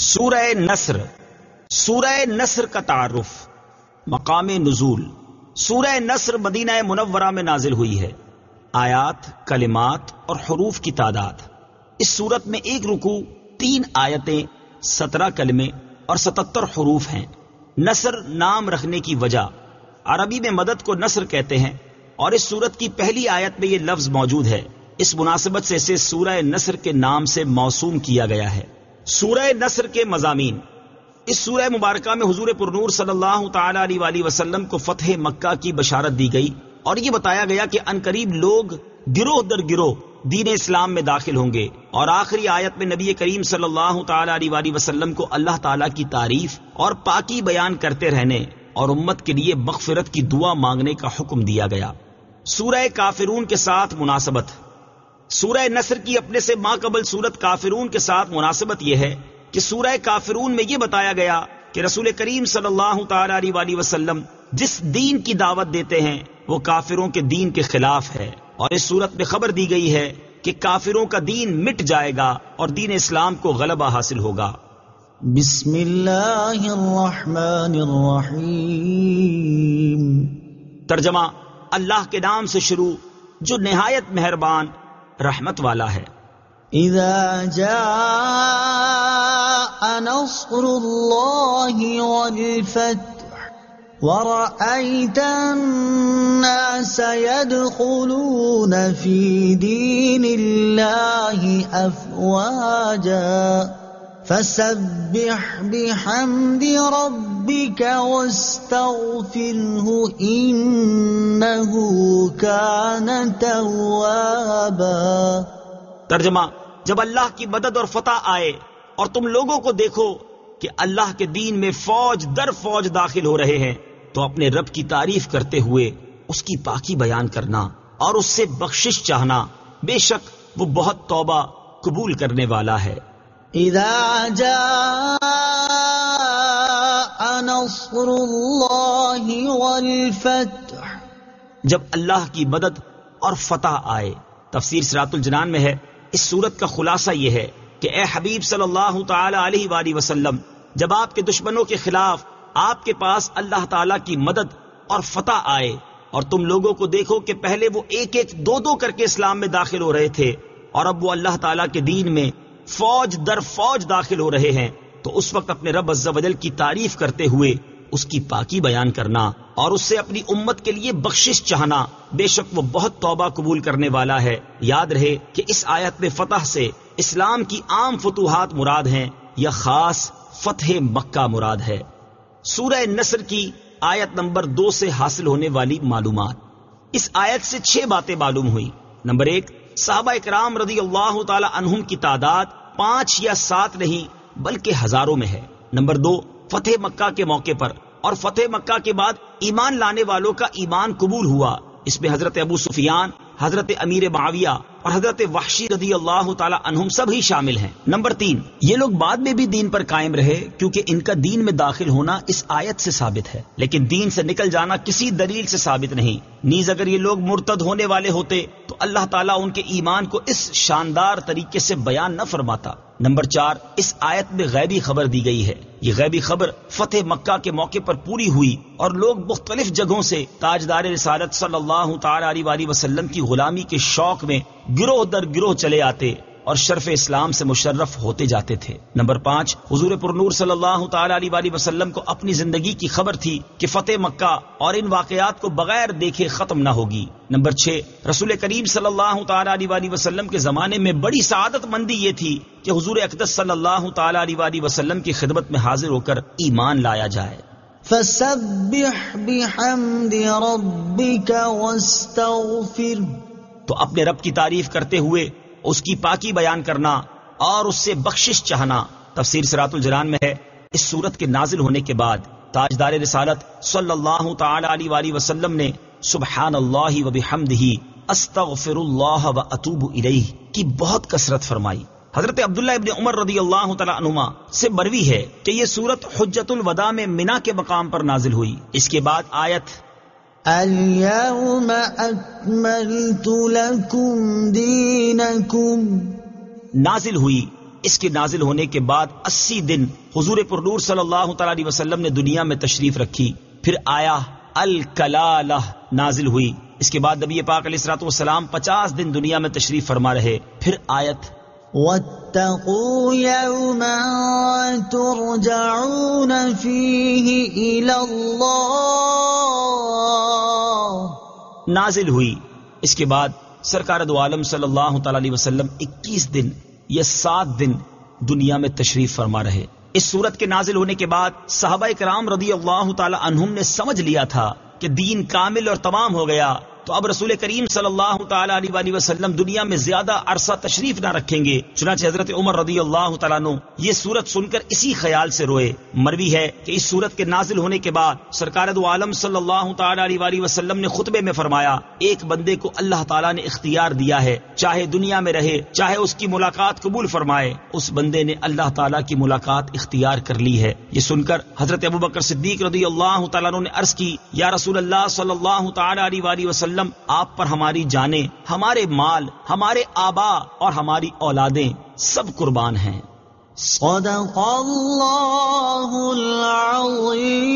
سورہ نصر. سورہ نصر کا تعارف. مقام نزول. سورہ نصر مدینہ منورہ میں نازل ہوئی ہے. آیات، کلمات اور حروف کی تعداد. اس سورت میں ایک رکوع، 3 آیتیں، 17 کلمے اور 77 حروف ہیں. نصر نام رکھنے کی وجہ، عربی میں مدد کو نصر کہتے ہیں اور اس سورت کی پہلی آیت میں یہ لفظ موجود ہے. اس مناسبت سے اسے سورہ نصر کے نام سے موسوم کیا گیا ہے. سورہ نصر کے مضامین. اس سورہ مبارکہ میں حضور پرنور صلی اللہ تعالی علیہ وآلہ وسلم کو فتح مکہ کی بشارت دی گئی اور یہ بتایا گیا کہ عنقریب لوگ گروہ در گروہ دین اسلام میں داخل ہوں گے. اور آخری آیت میں نبی کریم صلی اللہ تعالی علیہ وآلہ وسلم کو اللہ تعالیٰ کی تعریف اور پاکی بیان کرتے رہنے اور امت کے لیے مغفرت کی دعا مانگنے کا حکم دیا گیا. سورہ کافرون کے ساتھ مناسبت. سورہ نصر کی اپنے سے ماقبل سورت کافرون کے ساتھ مناسبت یہ ہے کہ سورہ کافرون میں یہ بتایا گیا کہ رسول کریم صلی اللہ تعالی علیہ وآلہ وسلم جس دین کی دعوت دیتے ہیں وہ کافروں کے دین کے خلاف ہے، اور اس سورت میں خبر دی گئی ہے کہ کافروں کا دین مٹ جائے گا اور دین اسلام کو غلبہ حاصل ہوگا. بسم اللہ الرحمن الرحیم. ترجمہ: اللہ کے نام سے شروع جو نہایت مہربان رحمت والا ہے. اذا جاء نصر اللہ والفتح ورأيت الناس يدخلون في دين الله أفواجا فسبح بحمد ربك واستغفره إنه كان توابا. ترجمہ: جب اللہ کی مدد اور فتح آئے اور تم لوگوں کو دیکھو کہ اللہ کے دین میں فوج در فوج داخل ہو رہے ہیں تو اپنے رب کی تعریف کرتے ہوئے اس کی پاکی بیان کرنا اور اس سے بخشش چاہنا، بے شک وہ بہت توبہ قبول کرنے والا ہے. اذا جاء نصر اللہ والفتح. جب اللہ کی مدد اور فتح آئے. تفسیر صراط الجنان میں ہے اس سورت کا خلاصہ یہ ہے کہ اے حبیب صلی اللہ تعالی علیہ وآلہ وسلم، جب آپ کے دشمنوں کے خلاف آپ کے پاس اللہ تعالیٰ کی مدد اور فتح آئے اور تم لوگوں کو دیکھو کہ پہلے وہ ایک ایک دو دو کر کے اسلام میں داخل ہو رہے تھے اور اب وہ اللہ تعالیٰ کے دین میں فوج در فوج داخل ہو رہے ہیں، تو اس وقت اپنے رب عز و جل کی تعریف کرتے ہوئے اس کی پاکی بیان کرنا اور اس سے اپنی امت کے لیے بخشش چاہنا، بے شک وہ بہت توبہ قبول کرنے والا ہے. یاد رہے کہ اس آیت میں فتح سے اسلام کی عام فتوحات مراد ہیں یا خاص فتح مکہ مراد ہے. سورہ نصر کی آیت نمبر 2 سے حاصل ہونے والی معلومات. اس آیت سے 6 باتیں معلوم ہوئی. نمبر 1، صحابہ اکرام رضی اللہ تعالی عنہم کی تعداد 5 یا 7 نہیں بلکہ ہزاروں میں ہے. نمبر 2، فتح مکہ کے موقع پر اور فتح مکہ کے بعد ایمان لانے والوں کا ایمان قبول ہوا. اس میں حضرت ابو سفیان، حضرت امیر معاویہ اور حضرت وحشی رضی اللہ تعالی عنہم سب ہی شامل ہیں. نمبر 3، یہ لوگ بعد میں بھی دین پر قائم رہے کیونکہ ان کا دین میں داخل ہونا اس آیت سے ثابت ہے، لیکن دین سے نکل جانا کسی دلیل سے ثابت نہیں. نیز اگر یہ لوگ مرتد ہونے والے ہوتے تو اللہ تعالیٰ ان کے ایمان کو اس شاندار طریقے سے بیان نہ فرماتا. نمبر 4، اس آیت میں غیبی خبر دی گئی ہے. یہ غیبی خبر فتح مکہ کے موقع پر پوری ہوئی اور لوگ مختلف جگہوں سے تاجدار رسالت صلی اللہ تعالی علیہ وآلہ وسلم کی غلامی کے شوق میں گروہ در گروہ چلے آتے اور شرف اسلام سے مشرف ہوتے جاتے تھے. نمبر 5، حضور پرنور صلی اللہ تعالی علیہ وآلہ وسلم کو اپنی زندگی کی خبر تھی کہ فتح مکہ اور ان واقعات کو بغیر دیکھے ختم نہ ہوگی. نمبر 6، رسول کریم صلی اللہ تعالی علیہ وآلہ وسلم کے زمانے میں بڑی سعادت مندی یہ تھی کہ حضور اقدس صلی اللہ تعالی علیہ وآلہ وسلم کی خدمت میں حاضر ہو کر ایمان لایا جائے. فسبح بحمد ربک واستغفر. تو اپنے رب کی تعریف کرتے ہوئے اس کی پاکی بیان کرنا اور اس سے بخشش چاہنا. تفسیر صراط الجنان میں ہے اس سورت کے نازل ہونے کے بعد تاجدار رسالت صلی اللہ تعالی علیہ وآلہ وسلم نے سبحان اللہ و بحمدہ استغفر اللہ و اتوب الیہ کی بہت کثرت فرمائی. حضرت عبداللہ ابن عمر رضی اللہ تعالی عنہما سے مروی ہے کہ یہ سورت حجۃ الوداع میں منا کے مقام پر نازل ہوئی. اس کے بعد آیت اليوم اکملت لکم دینکم نازل ہوئی اس کے نازل ہونے کے بعد 80 دن حضور پرنور صلی اللہ تعالی علیہ وسلم نے دنیا میں تشریف رکھی. پھر آیا الکلالہ نازل ہوئی. اس کے بعد نبی پاک علیہ الصلوۃ والسلام 50 دن دنیا میں تشریف فرما رہے. پھر آیت واتقوا يوما ترجعون فيه إلى الله نازل ہوئی. اس کے بعد سرکار دو عالم صلی اللہ تعالی علیہ وسلم 21 دن یا 7 دن دنیا میں تشریف فرما رہے. اس سورت کے نازل ہونے کے بعد صحابہ کرام رضی اللہ تعالی عنہم نے سمجھ لیا تھا کہ دین کامل اور تمام ہو گیا، تو اب رسول کریم صلی اللہ تعالی علیہ وسلم دنیا میں زیادہ عرصہ تشریف نہ رکھیں گے. چنانچہ حضرت عمر رضی اللہ تعالیٰ عنہ یہ سورت سن کر اسی خیال سے روئے. مروی ہے کہ اس سورت کے نازل ہونے کے بعد سرکار دو عالم صلی اللہ تعالی علیہ وسلم نے خطبے میں فرمایا، ایک بندے کو اللہ تعالیٰ نے اختیار دیا ہے، چاہے دنیا میں رہے چاہے اس کی ملاقات قبول فرمائے. اس بندے نے اللہ تعالیٰ کی ملاقات اختیار کر لی ہے. یہ سن کر حضرت ابوبکر صدیق رضی اللہ تعالیٰ عنہ نے عرض کی، یا رسول اللہ صلی اللہ تعالی علیہ وسلم، آپ پر ہماری جانیں، ہمارے مال، ہمارے آبا اور ہماری اولادیں سب قربان ہیں. صدق اللہ العظیم.